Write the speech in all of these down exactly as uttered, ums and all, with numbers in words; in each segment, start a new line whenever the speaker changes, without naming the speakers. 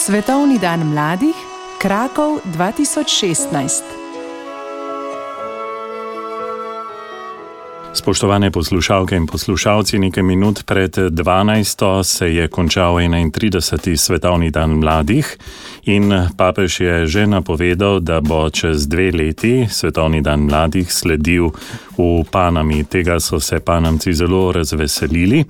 Svetovni dan mladih, Krakov dva tisoč šestnajst.
Spoštovane poslušalke in poslušalci, nekaj minut pred dvanajsto se je končal enaintrideseti Svetovni dan mladih in papež je že napovedal, da bo čez dve leti Svetovni dan mladih sledil v Panami. Tega so se Panamci zelo razveselili.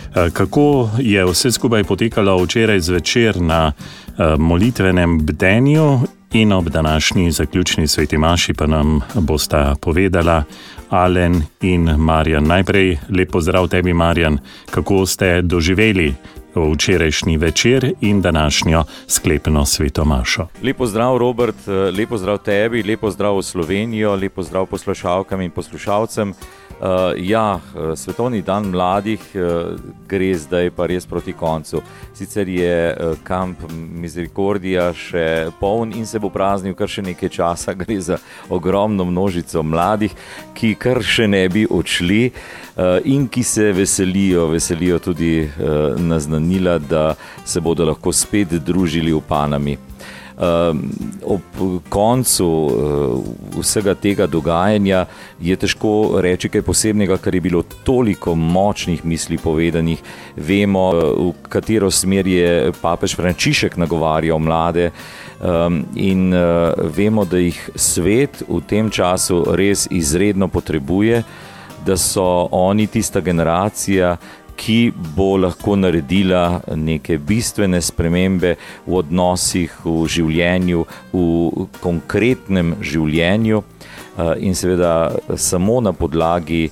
Kako je vse skupaj potekalo včeraj zvečer na molitvenem bdenju in ob današnji zaključni sveti maši pa nam bosta povedala Alen in Marjan. Najprej lep pozdrav tebi, Marjan. Kako ste doživeli včerajšnji večer in današnjo sklepno sveto mašo?
Lep pozdrav, Robert, lep pozdrav tebi, lep pozdrav v Slovenijo, lep pozdrav poslušalkam in poslušalcem. Uh, ja, Svetovni dan mladih uh, gre zdaj pa res proti koncu. Sicer je uh, kamp Misericordija še poln in se bo praznil kar še nekaj časa. Gre za ogromno množico mladih, ki kar še ne bi odšli uh, in ki se veselijo, veselijo tudi uh, naznanila, da se bodo lahko spet družili v Panami. Uh, ob koncu uh, vsega tega dogajanja je težko reči kaj posebnega, ker je bilo toliko močnih misli povedanih. Vemo, uh, v katero smer je papež Frančišek nagovarjal mlade um, in uh, vemo, da jih svet v tem času res izredno potrebuje, da so oni tista generacija, ki bo lahko naredila neke bistvene spremembe v odnosih, v življenju, v konkretnem življenju in seveda samo na podlagi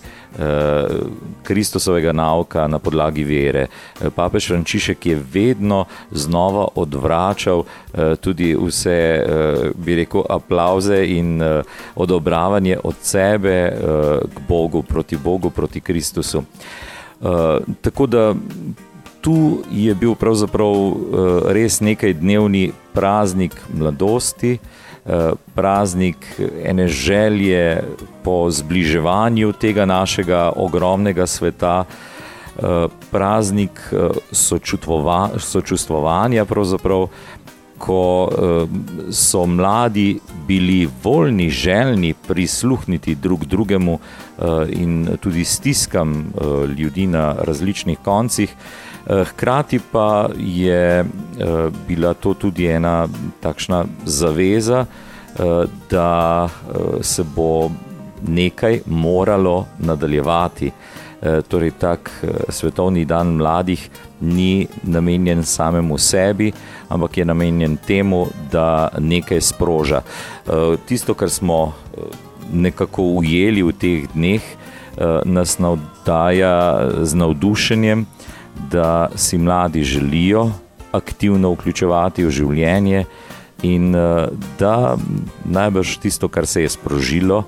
Kristusovega nauka, na podlagi vere. Papež Frančišek je vedno znova odvračal tudi vse, bi rekel, aplavze in odobravanje od sebe k Bogu, proti Bogu, proti Kristusu. Uh, tako da tu je bil pravzaprav uh, res nekaj-dnevni praznik mladosti, uh, praznik ene želje po zbliževanju tega našega ogromnega sveta, uh, praznik uh, sočutvova, sočustvovanja pravzaprav, ko uh, so mladi bili voljni, željni prisluhniti drug drugemu uh, in tudi stiskam uh, ljudi na različnih koncih. Uh, hkrati pa je uh, bila to tudi ena takšna zaveza, uh, da uh, se bo nekaj moralo nadaljevati. Torej, tak Svetovni dan mladih ni namenjen samemu sebi, ampak je namenjen temu, da nekaj sproža. Tisto, kar smo nekako ujeli v teh dneh, nas navdaja z navdušenjem, da si mladi želijo aktivno vključevati v življenje in da najbrž tisto, kar se je sprožilo,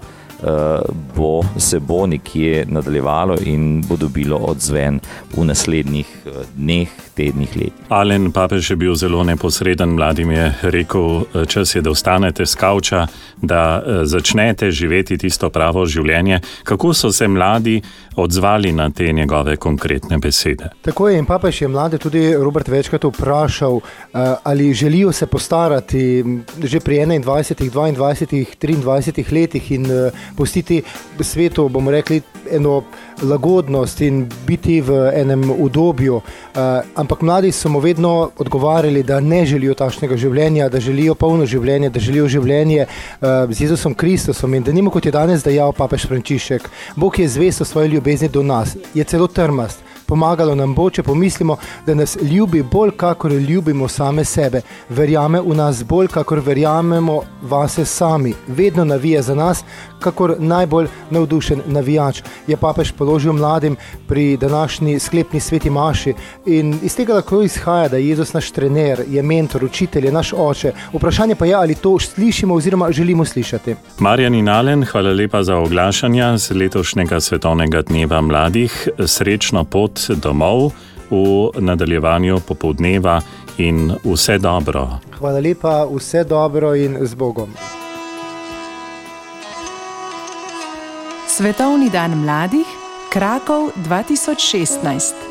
bo, se bo nekje nadaljevalo in bo dobilo odzven v naslednjih dneh, tednih, let.
Alen, papež je bil zelo neposreden, mladim je rekel, čas je, da vstanete s kavča, da začnete živeti tisto pravo življenje. Kako so se mladi odzvali na te njegove konkretne besede?
Tako je, in papež je mlade tudi, Robert, večkrat vprašal, ali želijo se postarati že pri enaindvajsetih, dvaindvajsetih, triindvajsetih letih in pustiti svetu, bomo rekli, eno lagodnost in biti v enem udobju. Uh, ampak mladi so mu vedno odgovarjali, da ne želijo takšnega življenja, da želijo polno življenje, da želijo življenje uh, z Jezusom Kristusom in da nima, kot je danes dejal papež Frančišek, Bog je zvest o svoji ljubezni do nas, je celo trmast. Pomagalo nam bo, če pomislimo, da nas ljubi bolj, kakor ljubimo same sebe. Verjame v nas bolj, kakor verjamemo vase sami. Vedno navija za nas, kakor najbolj navdušen navijač. Je papež položil mladim pri današnji sklepni sveti maši in iz tega lahko izhaja, da je Jezus naš trener, je mentor, učitelj, je naš oče. Vprašanje pa je, ali to slišimo oziroma želimo slišati.
Marjan in Alen, hvala lepa za oglašanja z letošnjega Svetovnega dneva mladih. Srečno pot domov v nadaljevanju popoldneva in vse dobro.
Hvala lepa, vse dobro in z Bogom.
Svetovni dan mladih, Krakov dva tisoč šestnajst.